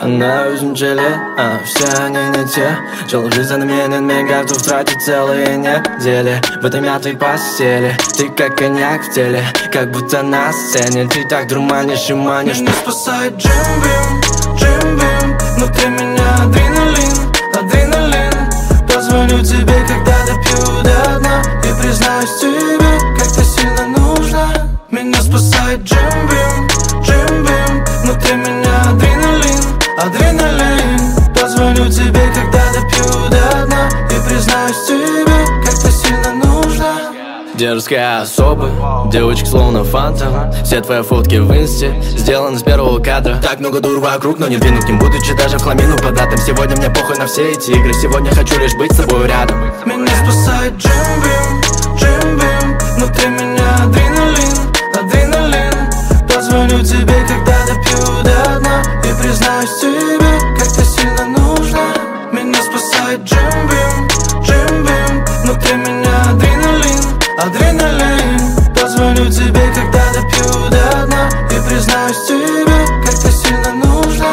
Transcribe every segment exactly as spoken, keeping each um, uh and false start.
на неделе, а все они не те. Жил жизнь заменен, готов тратить целые недели в этой мятой постели. Ты как коньяк в теле, как будто на сцене. Ты так дурманишь и манишь. Меня спасает джим-бим, джим-бим. Внутри меня адреналин, адреналин. Позвоню тебе, когда допью до дна, и признаюсь тебе, как ты сильно нужна. Меня спасает джим-бим, джим-бим. Внутри меня адреналин, адреналин. Позвоню тебе, когда допью до дна, и признаюсь тебе, как ты сильно нужна. Дерзкая особа, девочка словно фантом. Все твои фотки в инсте сделаны с первого кадра. Так много дур вокруг, но не двину к ним, будучи даже в хламину податым. Сегодня мне похуй на все эти игры, сегодня хочу лишь быть с тобой рядом. Меня спасает джим-бим, джим-бим. Внутри меня адреналин, адреналин. Позвоню тебе, когда допью до дна, и признаюсь тебе, как ты сильно нужна. Меня спасает джим-бим, джим-бим. Внутри меня адреналин, адреналин. Позвоню тебе, когда допью до дна, и признаюсь тебе, как ты сильно нужна.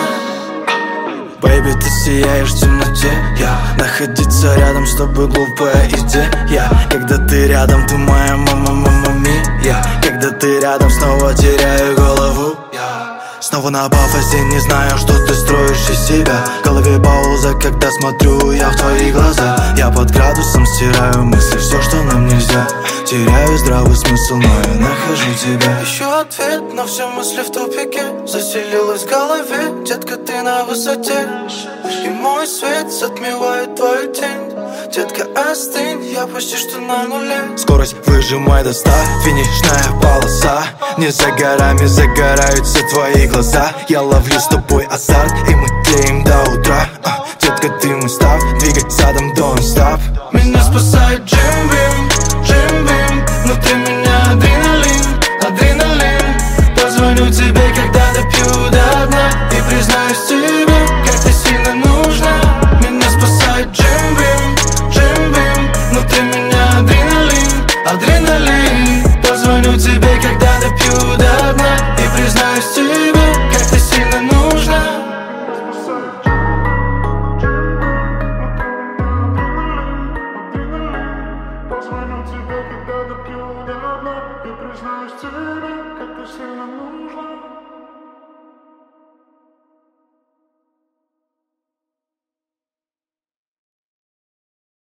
Бэйби, ты сияешь в темноте, я находиться рядом с тобой глупая идея. Когда ты рядом, ты моя мама-мама мия. Когда ты рядом, снова теряю голову. Снова на пафосе, не знаю, что ты строишь из себя. В голове пауза, когда смотрю я в твои глаза. Я под градусом стираю мысли, все, что нам нельзя. Теряю здравый смысл, но я нахожу тебя. Ищу ответ, но все мысли в тупике. Заселилась в голове, детка, ты на высоте. И мой свет затмевает твою тень. Детка, остынь, я почти что на нуле. Скорость выжимай до ста, финишная полоса. Не за горами загораются твои глаза. Я ловлю с тобой азарт, и мы тлеем до утра. а, Детка, ты мой став, двигать задом don't stop.